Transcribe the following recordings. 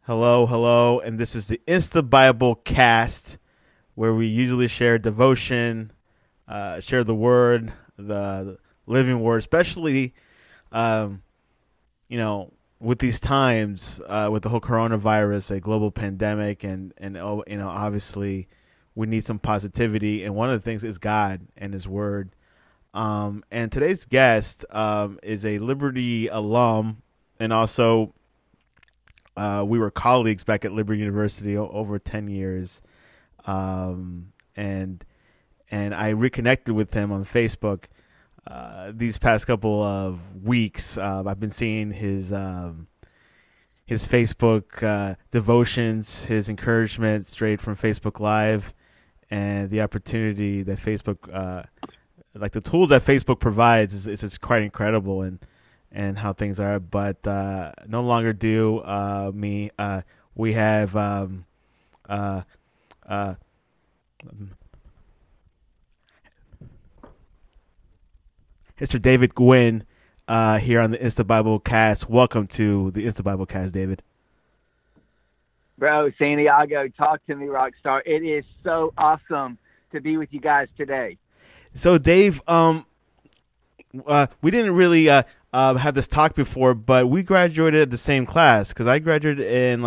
Hello, hello, and this is the Insta Bible Cast, where we usually share devotion, share the Word, the living Word, especially, um, you know, with these times, with the whole coronavirus, a global pandemic, and obviously, we need some positivity, and one of the things is God and His Word. And today's guest is a Liberty alum, and also we were colleagues back at Liberty University over 10 years. And I reconnected with him on Facebook these past couple of weeks. I've been seeing his Facebook devotions, his encouragement straight from Facebook Live, and the opportunity that like the tools that Facebook provides, is quite incredible. And how things are. But no longer do me. We have uh, uh, Mr. David Gwynn here on the Insta Bible Cast. Welcome to the Insta Bible Cast, David. Bro, Santiago, talk to me, Rockstar. It is so awesome to be with you guys today. So, Dave, we didn't really have this talk before, but we graduated at the same class because I graduated in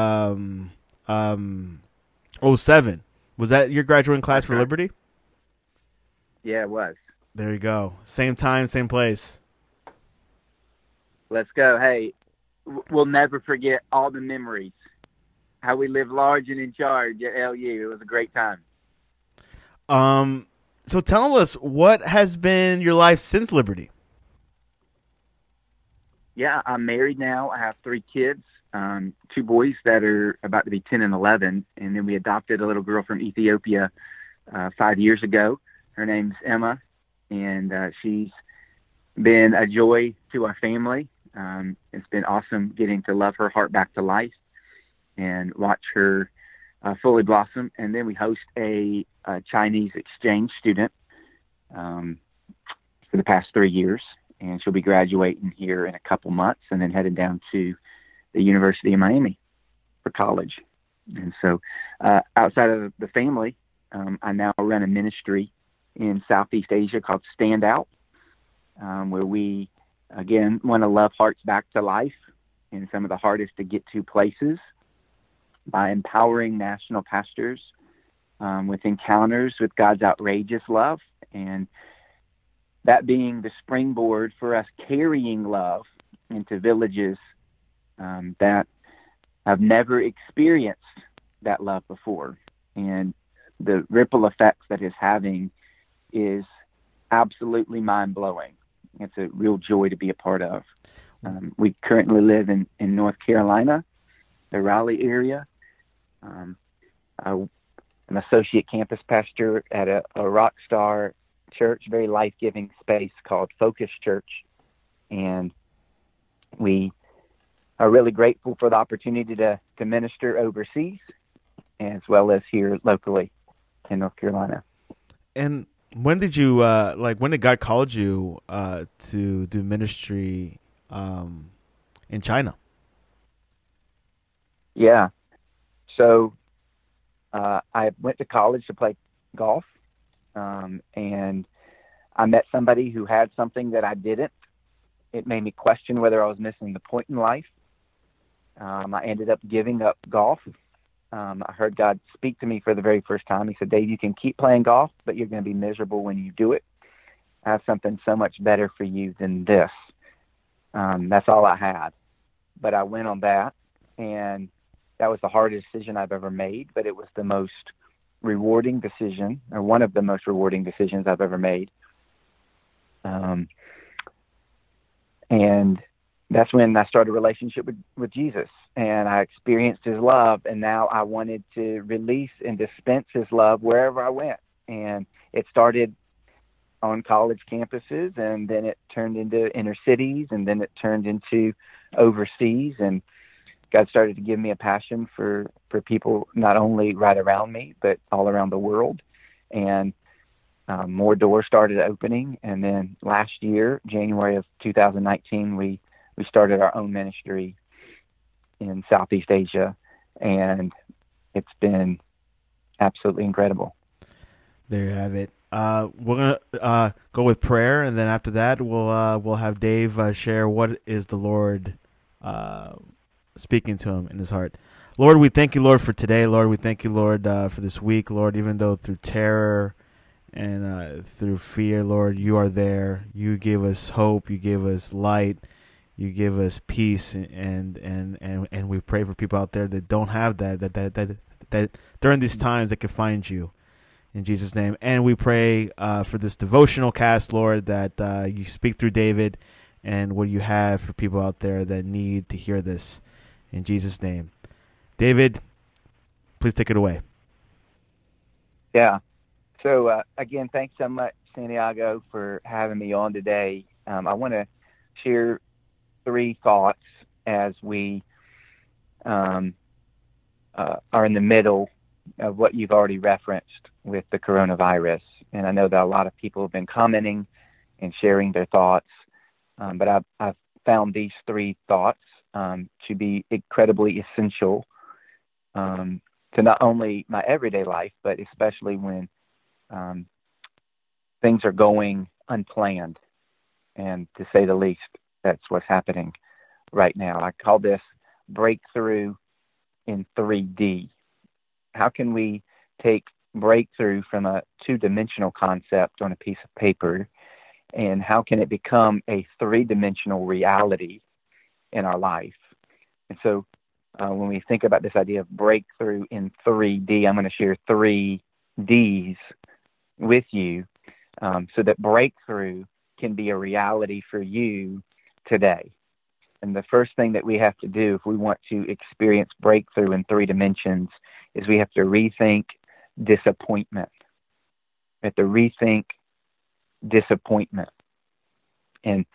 '07. Was that your graduating class That's for right. Liberty? Yeah, it was. There you go. Same time, same place. Let's go. Hey, we'll never forget all the memories. How we lived large and in charge at LU. It was a great time. Um, so tell us, what has been your life since Liberty? Yeah, I'm married now. I have three kids, two boys that are about to be 10 and 11. And then we adopted a little girl from Ethiopia 5 years ago. Her name's Emma, and she's been a joy to our family. It's been awesome getting to love her heart back to life and watch her fully blossom. And then we host a Chinese exchange student um, for the past 3 years, and she'll be graduating here in a couple months and then headed down to the University of Miami for college. And so outside of the family, I now run a ministry in Southeast Asia called Stand Out, where we, again, want to love hearts back to life in some of the hardest to get to places by empowering national pastors with encounters with God's outrageous love, and that being the springboard for us carrying love into villages that have never experienced that love before. And the ripple effects that it's having is absolutely mind-blowing. It's a real joy to be a part of. We currently live in North Carolina, the Raleigh area. I'm an associate campus pastor at a rock star church, very life-giving space called Focus Church. And we are really grateful for the opportunity to minister overseas as well as here locally in North Carolina. And when did you when did God call you to do ministry in China? Yeah. So I went to college to play golf, and I met somebody who had something that I didn't. It made me question whether I was missing the point in life. I ended up giving up golf. I heard God speak to me for the very first time. He said, Dave, you can keep playing golf, but you're going to be miserable when you do it. I have something so much better for you than this. That's all I had. But I went on that, and that was the hardest decision I've ever made, but it was the most rewarding decision, or one of the most rewarding decisions I've ever made. And that's when I started a relationship with Jesus, and I experienced his love, and now I wanted to release and dispense his love wherever I went. And it started on college campuses, and then it turned into inner cities, and then it turned into overseas. And God started to give me a passion for people not only right around me, but all around the world. And more doors started opening. And then last year, January of 2019, we started our own ministry in Southeast Asia, and it's been absolutely incredible. There you have it. We're gonna go with prayer, and then after that, we'll have Dave share what is the Lord speaking to him in his heart. Lord, we thank you, Lord, for today. Lord, we thank you, Lord, for this week. Lord, even though through terror and through fear, Lord, you are there. You give us hope. You give us light. You give us peace, and we pray for people out there that don't have that during these times they can find you. In Jesus' name. And we pray for this devotional cast, Lord, that you speak through David and what you have for people out there that need to hear this. In Jesus' name. David, please take it away. Yeah. So, again, thanks so much, Santiago, for having me on today. I want to share 3 thoughts as we are in the middle of what you've already referenced with the coronavirus. And I know that a lot of people have been commenting and sharing their thoughts, but I've found these 3 thoughts to be incredibly essential to not only my everyday life, but especially when things are going unplanned. And to say the least, that's what's happening right now. I call this breakthrough in 3D. How can we take breakthrough from a 2-dimensional concept on a piece of paper, and how can it become a 3-dimensional reality in our life? And so when we think about this idea of breakthrough in 3D, I'm going to share 3 Ds with you so that breakthrough can be a reality for you today. And the first thing that we have to do if we want to experience breakthrough in 3 dimensions is we have to rethink disappointment. We have to rethink disappointment. And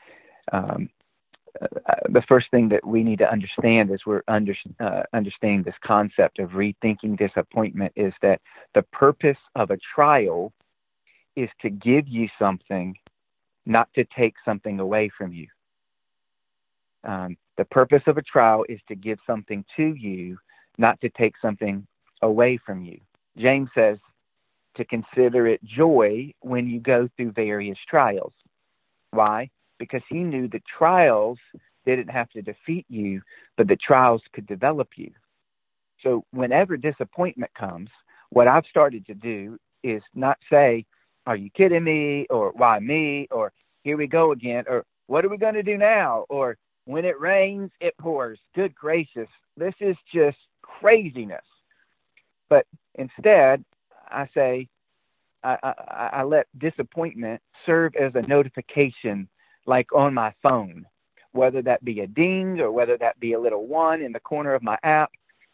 the first thing that we need to understand as we're understanding this concept of rethinking disappointment is that the purpose of a trial is to give you something, not to take something away from you. The purpose of a trial is to give something to you, not to take something away from you. James says to consider it joy when you go through various trials. Why? Because he knew that trials didn't have to defeat you, but the trials could develop you. So whenever disappointment comes, what I've started to do is not say, are you kidding me? Or why me? Or here we go again. Or what are we going to do now? Or when it rains, it pours. Good gracious, this is just craziness. But instead, I say, I let disappointment serve as a notification, like on my phone, whether that be a ding or whether that be a little 1 in the corner of my app.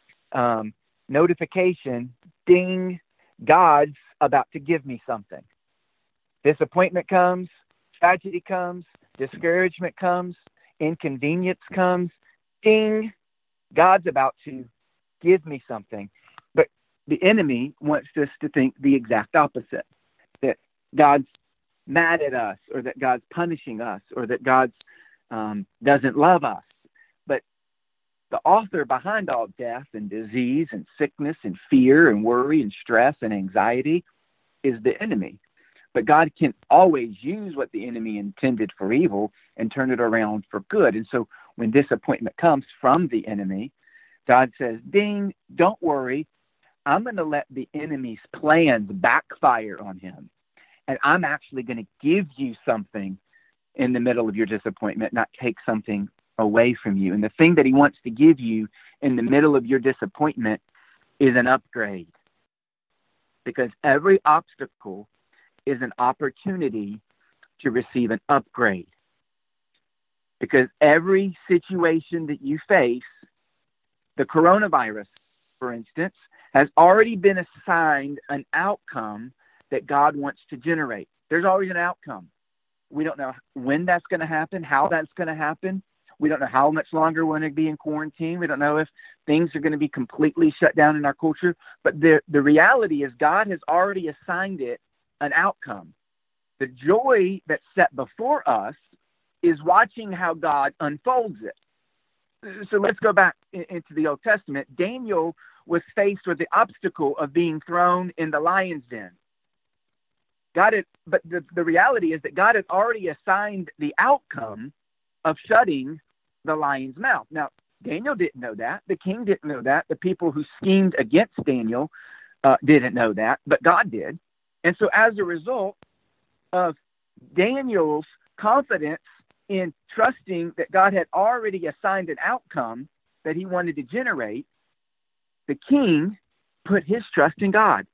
Notification, ding, God's about to give me something. Disappointment comes, tragedy comes, discouragement comes, inconvenience comes, ding, God's about to give me something. But the enemy wants us to think the exact opposite, that God's mad at us, or that God's punishing us, or that God doesn't love us. But the author behind all death and disease and sickness and fear and worry and stress and anxiety is the enemy. But God can always use what the enemy intended for evil and turn it around for good. And so when disappointment comes from the enemy, God says, ding, don't worry. I'm going to let the enemy's plans backfire on him. And I'm actually going to give you something in the middle of your disappointment, not take something away from you. And the thing that he wants to give you in the middle of your disappointment is an upgrade. Because every obstacle is an opportunity to receive an upgrade. Because every situation that you face, the coronavirus, for instance, has already been assigned an outcome that God wants to generate. There's always an outcome. We don't know when that's going to happen, how that's going to happen. We don't know how much longer we're going to be in quarantine. We don't know if things are going to be completely shut down in our culture. But the reality is God has already assigned it an outcome. The joy that's set before us is watching how God unfolds it. So let's go back into the Old Testament. Daniel was faced with the obstacle of being thrown in the lion's den. But the reality is that God had already assigned the outcome of shutting the lion's mouth. Now, Daniel didn't know that. The king didn't know that. The people who schemed against Daniel didn't know that, but God did. And so as a result of Daniel's confidence in trusting that God had already assigned an outcome that he wanted to generate, the king put his trust in God.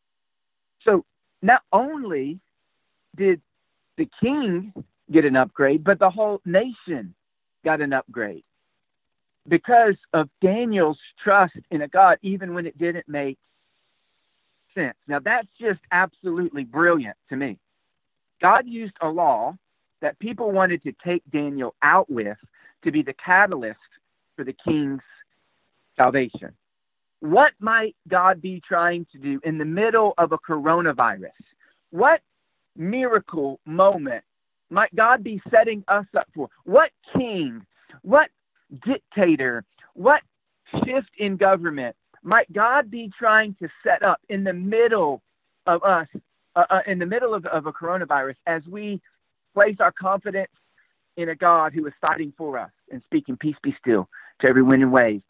So not only did the king get an upgrade, but the whole nation got an upgrade because of Daniel's trust in a God, even when it didn't make sense. Now, that's just absolutely brilliant to me. God used a law that people wanted to take Daniel out with to be the catalyst for the king's salvation. What might God be trying to do in the middle of a coronavirus? What miracle moment might God be setting us up for? What king, what dictator, what shift in government might God be trying to set up in the middle of us, in the middle of a coronavirus, as we place our confidence in a God who is fighting for us and speaking peace be still to every wind and wave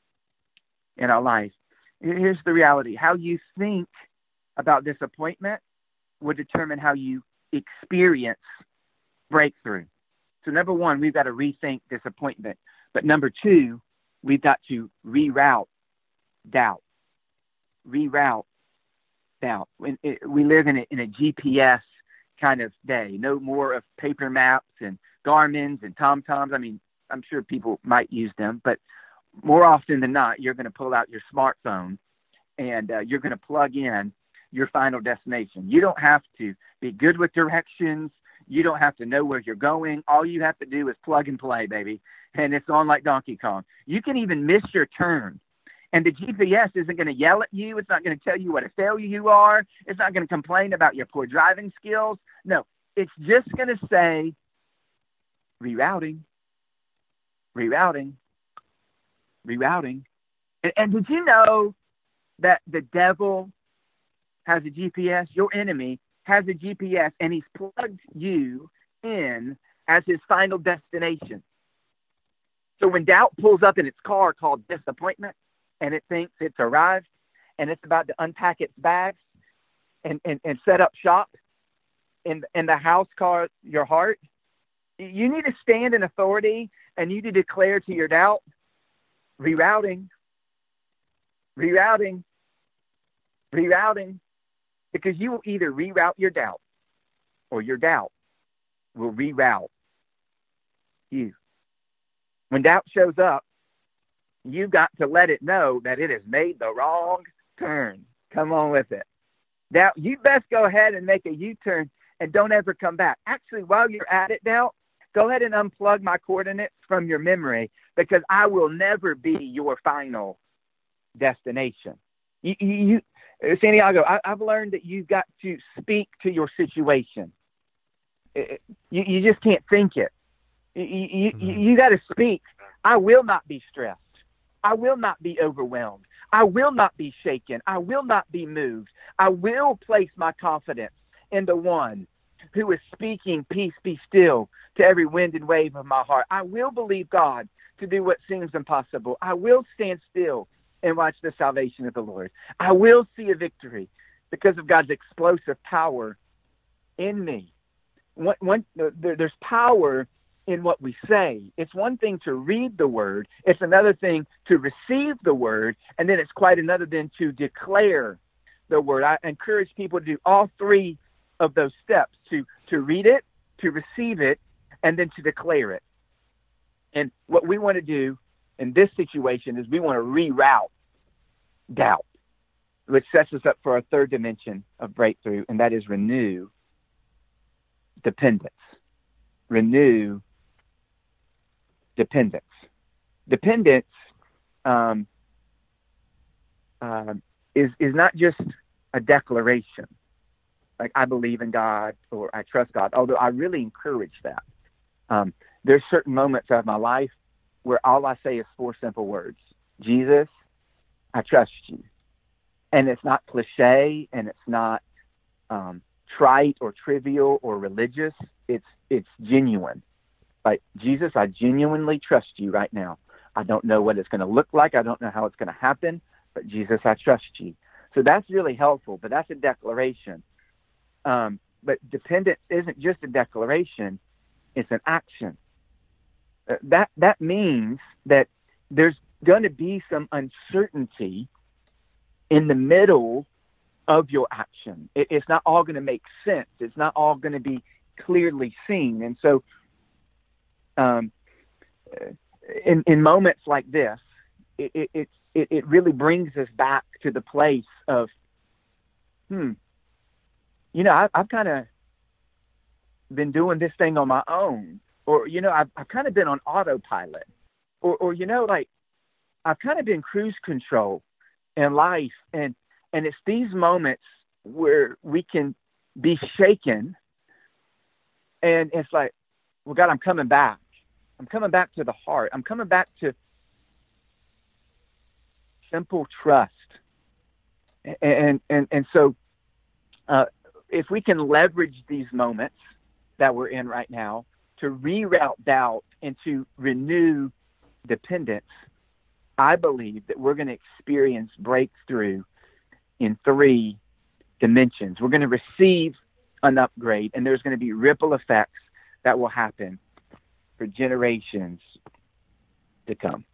in our life? Here's the reality. How you think about disappointment will determine how you experience breakthrough. So number one, we've got to rethink disappointment. But number two, we've got to reroute doubt. Reroute doubt. We live in a GPS kind of day. No more of paper maps and Garmin's and TomToms. I mean, I'm sure people might use them, but more often than not, you're going to pull out your smartphone and you're going to plug in your final destination. You don't have to be good with directions. You don't have to know where you're going. All you have to do is plug and play, baby. And it's on like Donkey Kong. You can even miss your turn. And the GPS isn't going to yell at you. It's not going to tell you what a failure you are. It's not going to complain about your poor driving skills. No, it's just going to say, rerouting, rerouting, rerouting. And did you know that the devil has a GPS? Your enemy has a GPS, and he's plugged you in as his final destination. So when doubt pulls up in its car called disappointment, and it thinks it's arrived, and it's about to unpack its bags and set up shop in the house called your heart, you need to stand in authority, and you need to declare to your doubt, rerouting, rerouting, rerouting, because you will either reroute your doubt or your doubt will reroute you. When doubt shows up, you've got to let it know that it has made the wrong turn. Come on with it. Doubt, you best go ahead and make a U-turn and don't ever come back. Actually, while you're at it, doubt, go ahead and unplug my coordinates from your memory, because I will never be your final destination. Santiago, I've learned that you've got to speak to your situation. You just can't think it. You got to speak. I will not be stressed. I will not be overwhelmed. I will not be shaken. I will not be moved. I will place my confidence in the one who is speaking peace be still to every wind and wave of my heart. I will believe God to do what seems impossible. I will stand still and watch the salvation of the Lord. I will see a victory because of God's explosive power in me. There's power in what we say. It's one thing to read the word. It's another thing to receive the word. And then it's quite another thing to declare the word. I encourage people to do all three of those steps, to read it, to receive it, and then to declare it. And what we want to do in this situation is we want to reroute doubt, which sets us up for our third dimension of breakthrough, and that is renew dependence. Renew dependence. Dependence is not just a declaration, like I believe in God or I trust God, although I really encourage that. There's certain moments of my life where all I say is four simple words: Jesus, I trust you. And it's not cliche, and it's not trite or trivial or religious. It's genuine. Like, Jesus, I genuinely trust you right now. I don't know what it's going to look like. I don't know how it's going to happen, but Jesus, I trust you. So that's really helpful, but that's a declaration. But dependence isn't just a declaration, it's an action. That means that there's going to be some uncertainty in the middle of your action. It's not all going to make sense. It's not all going to be clearly seen. And so in moments like this, it really brings us back to the place of, I've kind of been doing this thing on my own, or, I've kind of been on autopilot, or like, I've kind of been cruise control in life. And it's these moments where we can be shaken, and it's like, well, God, I'm coming back. I'm coming back to the heart. I'm coming back to simple trust. And so if we can leverage these moments that we're in right now to reroute doubt and to renew dependence, I believe that we're going to experience breakthrough in 3 dimensions. We're going to receive an upgrade, and there's going to be ripple effects that will happen for generations to come.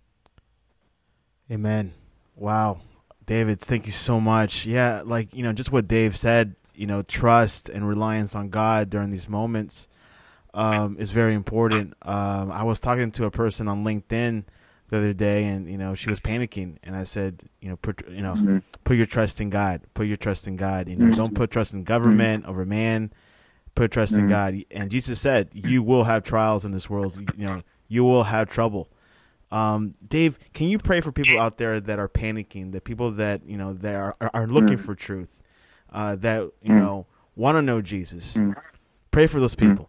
Amen. Wow. David, thank you so much. Yeah, like, just what Dave said, trust and reliance on God during these moments is very important. I was talking to a person on LinkedIn the other day, and she was panicking, and I said, put your trust in God. Put your trust in God. Don't put trust in government over man. Put trust in God. And Jesus said, you will have trials in this world. You will have trouble. Dave, can you pray for people out there that are panicking, the people that that are looking for truth, that want to know Jesus? Pray for those people.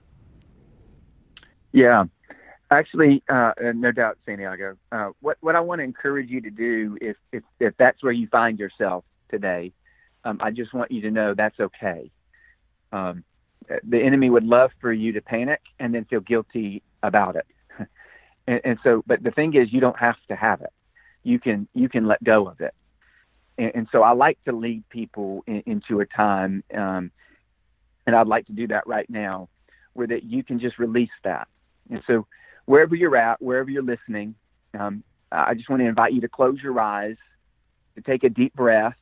Yeah. Actually, no doubt, Santiago. What I want to encourage you to do, if that's where you find yourself today, I just want you to know that's okay. The enemy would love for you to panic and then feel guilty about it. and so, but the thing is, you don't have to have it. You can let go of it. And so I like to lead people into a time, and I'd like to do that right now, where that you can just release that. And so, wherever you're at, wherever you're listening, I just want to invite you to close your eyes, to take a deep breath,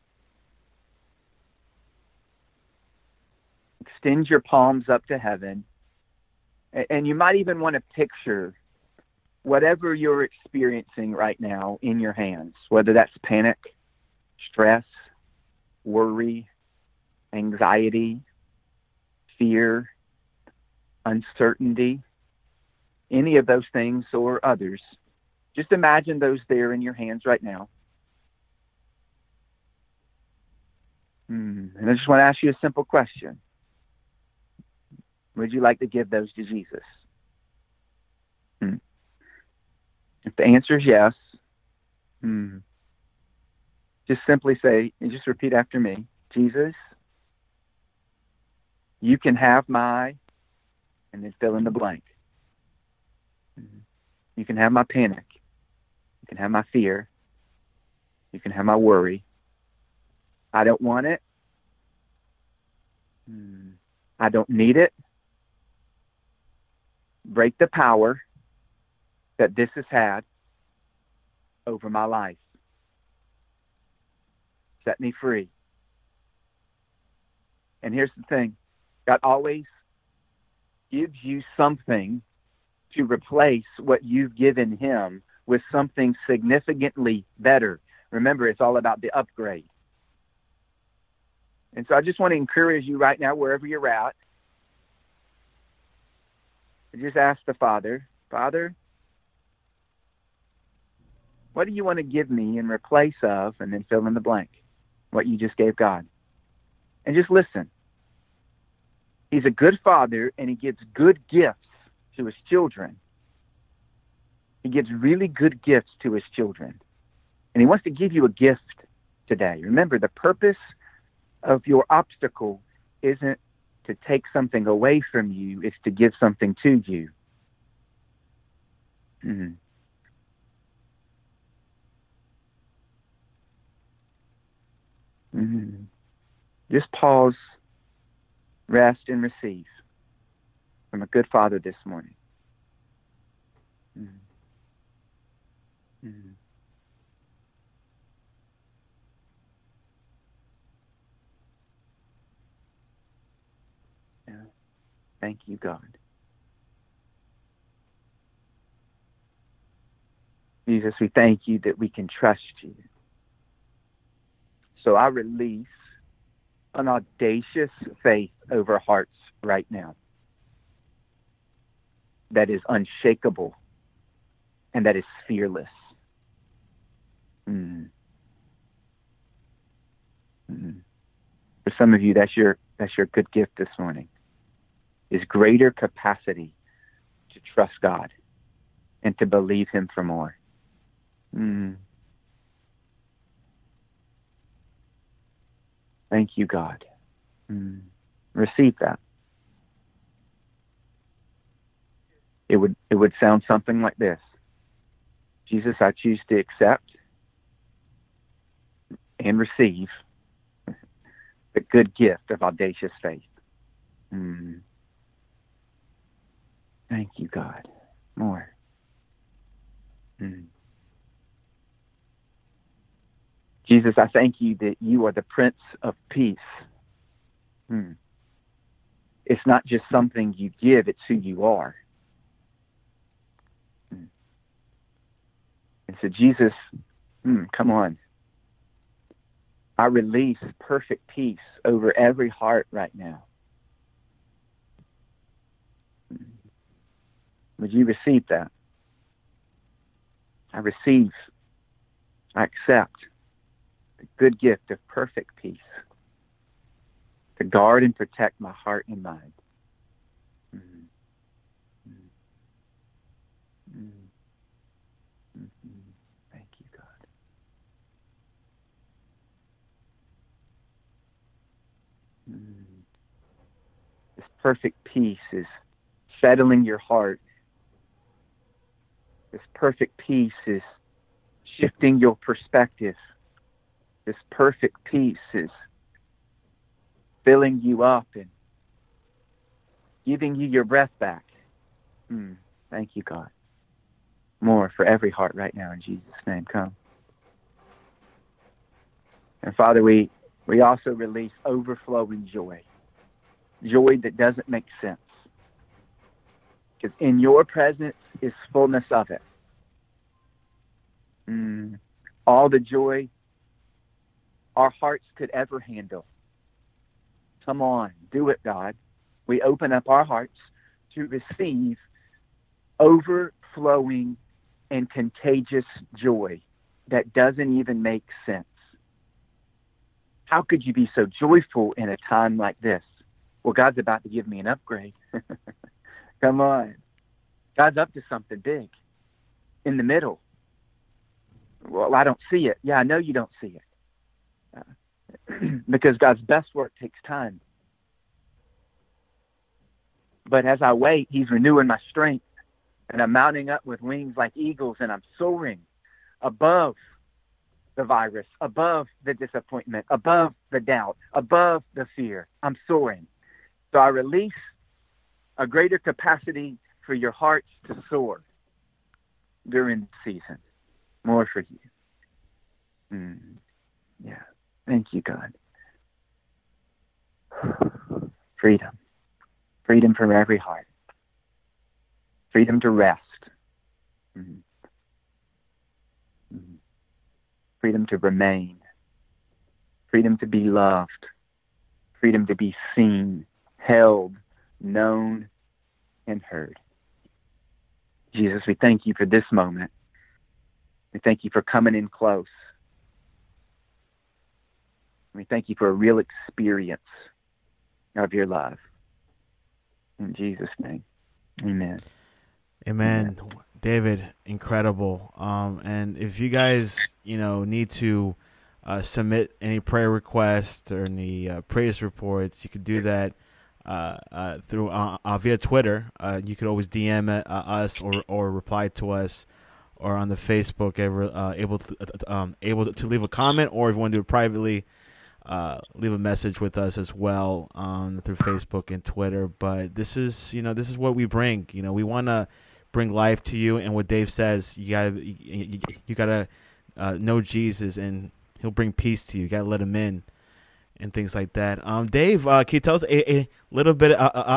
extend your palms up to heaven, and you might even want to picture whatever you're experiencing right now in your hands, whether that's panic, stress, worry, anxiety, fear, uncertainty, any of those things or others. Just imagine those there in your hands right now. And I just want to ask you a simple question. Would you like to give those to Jesus? If the answer is yes, just simply say, and just repeat after me, Jesus, you can have my, and then fill in the blank. You can have my panic. You can have my fear. You can have my worry. I don't want it. I don't need it. Break the power that this has had over my life. Set me free. And here's the thing. God always gives you something to replace what you've given him with something significantly better. Remember, it's all about the upgrade. And so I just want to encourage you right now, wherever you're at, to just ask the Father, Father, what do you want to give me in replace of, and then fill in the blank, what you just gave God. And just listen. He's a good father, and he gives good gifts to his children. He gives really good gifts to his children. And he wants to give you a gift today. Remember, the purpose of your obstacle isn't to take something away from you, it's to give something to you. Mm-hmm. Mm-hmm. Just pause, rest, and receive from a good Father this morning. Mm-hmm. Mm-hmm. Yeah. Thank you, God. Jesus, we thank you that we can trust you. So I release an audacious faith over hearts right now that is unshakable and that is fearless. Mm. Mm. For some of you, that's your good gift this morning, is greater capacity to trust God and to believe him for more. Mm. Thank you, God. Mm. Receive that. It would sound something like this. Jesus, I choose to accept and receive the good gift of audacious faith. Mm. Thank you, God. More. Mm. Jesus, I thank you that you are the Prince of Peace. Mm. It's not just something you give, it's who you are. Mm. And so, Jesus, come on. I release perfect peace over every heart right now. Mm. Would you receive that? I receive, I accept the good gift of perfect peace to guard and protect my heart and mind. Mm. Mm. Mm. Mm. Thank you, God. Mm. This perfect peace is settling your heart. This perfect peace is shifting your perspective. This perfect peace is filling you up and giving you your breath back. Thank you, God. More for every heart right now in Jesus' name. Come. And Father, we also release overflowing joy. Joy that doesn't make sense. Because in your presence is fullness of it. All the joy our hearts could ever handle. Come on, do it, God. We open up our hearts to receive overflowing and contagious joy that doesn't even make sense. How could you be so joyful in a time like this? Well, God's about to give me an upgrade. Come on. God's up to something big in the middle. Well, I don't see it. Yeah, I know you don't see it. Because God's best work takes time. But as I wait, he's renewing my strength. And I'm mounting up with wings like eagles, and I'm soaring above the virus, above the disappointment, above the doubt, above the fear. I'm soaring. So I release a greater capacity for your hearts to soar during the season. More for you. Yeah. Thank you, God. Freedom. Freedom from every heart. Freedom to rest. Freedom to remain. Freedom to be loved. Freedom to be seen, held, known, and heard. Jesus, we thank you for this moment. We thank you for coming in close. We thank you for a real experience of your love. In Jesus' name, amen. Amen. David, incredible. And if you guys, need to submit any prayer requests or any praise reports, you could do that through via Twitter. You could always DM us or reply to us, or on the Facebook, able to leave a comment, or if you want to do it privately, leave a message with us as well through Facebook and Twitter. But this is what we bring. We want to bring life to you, and what Dave says, you gotta know Jesus, and He'll bring peace to you. You gotta let Him in, and things like that. Dave, can you tell us a little bit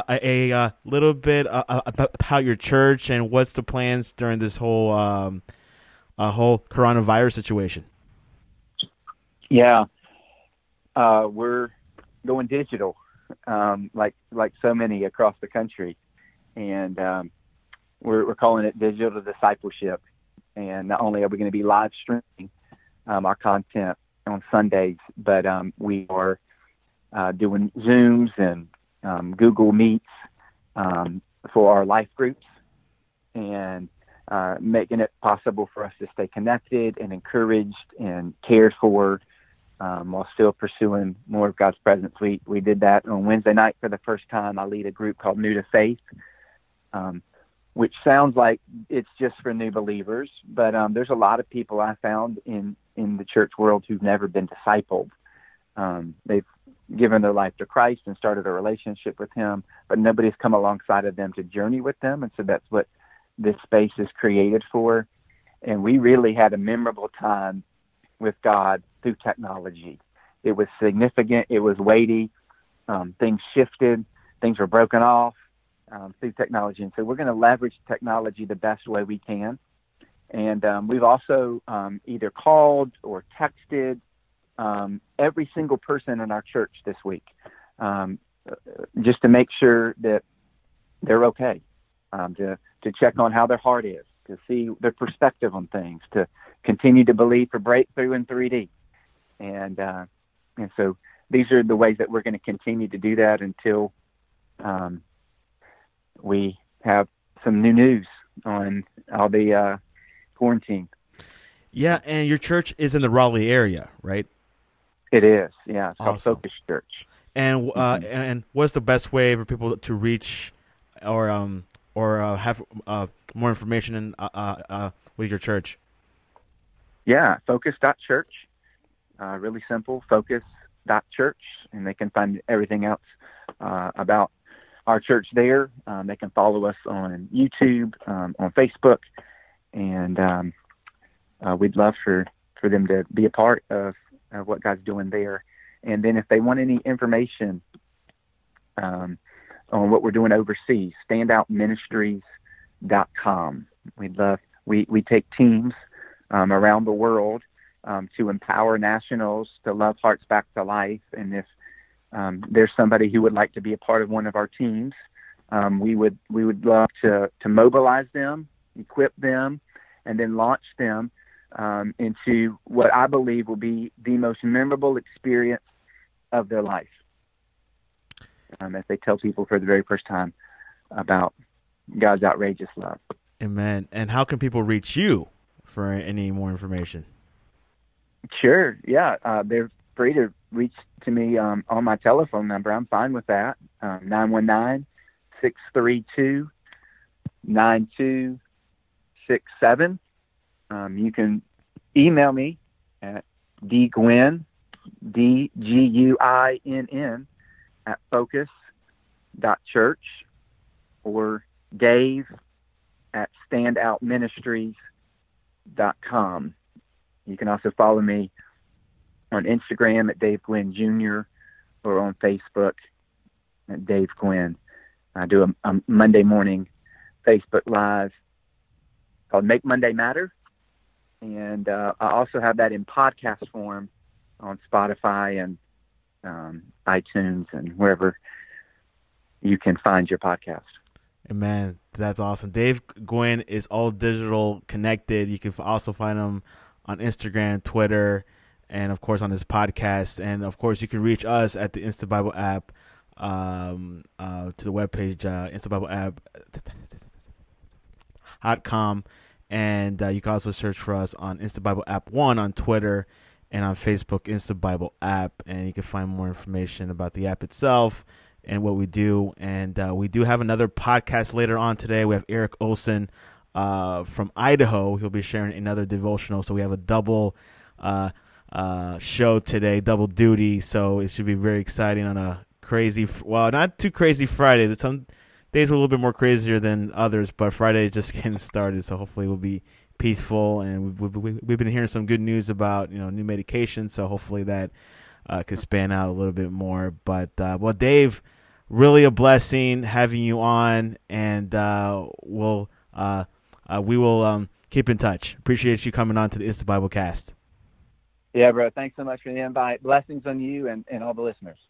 about your church and what's the plans during this whole coronavirus situation? Yeah, we're going digital, like so many across the country, and we're calling it digital discipleship. And not only are we going to be live streaming our content on Sundays, but we are doing Zooms and Google Meets for our life groups, and making it possible for us to stay connected and encouraged and cared for while still pursuing more of God's presence. We did that on Wednesday night for the first time. I lead a group called New to Faith, which sounds like it's just for new believers, but there's a lot of people I found in the church world who've never been discipled. They've given their life to Christ and started a relationship with Him, but nobody's come alongside of them to journey with them, and so that's what this space is created for. And we really had a memorable time with God through technology. It was significant. It was weighty. Things shifted. Things were broken off through technology. And so we're going to leverage technology the best way we can. And we've also either called or texted every single person in our church this week, just to make sure that they're okay, to check on how their heart is, to see their perspective on things, to continue to believe for breakthrough in 3D. And so these are the ways that we're going to continue to do that until we have some new news on all the quarantine. Yeah, and your church is in the Raleigh area, right? It is, yeah. It's called Awesome. Focus Church. And and what's the best way for people to reach or have more information with your church? Yeah, focus.church. Really simple, focus.church, and they can find everything else about our church there. They can follow us on YouTube, on Facebook, and we'd love for them to be a part of what God's doing there. And then if they want any information on what we're doing overseas, standoutministries.com. We take teams around the world to empower nationals to love hearts back to life. And if there's somebody who would like to be a part of one of our teams, we would love to mobilize them, equip them, and then launch them into what I believe will be the most memorable experience of their life, as they tell people for the very first time about God's outrageous love. Amen. And how can people reach you for any more information? Sure. Yeah. They're free to reach to me on my telephone number. I'm fine with that. 919-632-9267. You can email me at dguinn, DGUINN, at focus.church, or Dave at standoutministries.com. You can also follow me on Instagram at Dave Gwinn Jr. or on Facebook at Dave Gwinn. I do a Monday morning Facebook Live called Make Monday Matter. And I also have that in podcast form on Spotify and iTunes and wherever you can find your podcast. Man, that's awesome. Dave Gwinn is all digital connected. You can also find him on Instagram, Twitter, and of course on his podcast. And of course, you can reach us at the Insta Bible app, to the webpage, Insta Bible app. instabible.com. And you can also search for us on Insta Bible App 1 on Twitter and on Facebook, Insta Bible App. And you can find more information about the app itself and what we do. And we do have another podcast later on today. We have Eric Olson from Idaho. He'll be sharing another devotional. So we have a double show today, double duty. So it should be very exciting on a crazy, well, not too crazy Friday. Some days are a little bit more crazier than others, but Friday is just getting started. So hopefully we'll be peaceful. And we've been hearing some good news about, new medication. So hopefully that could span out a little bit more. But, well, Dave, really a blessing having you on, and we will keep in touch. Appreciate you coming on to the Insta Bible Cast. Yeah, bro. Thanks so much for the invite. Blessings on you and all the listeners.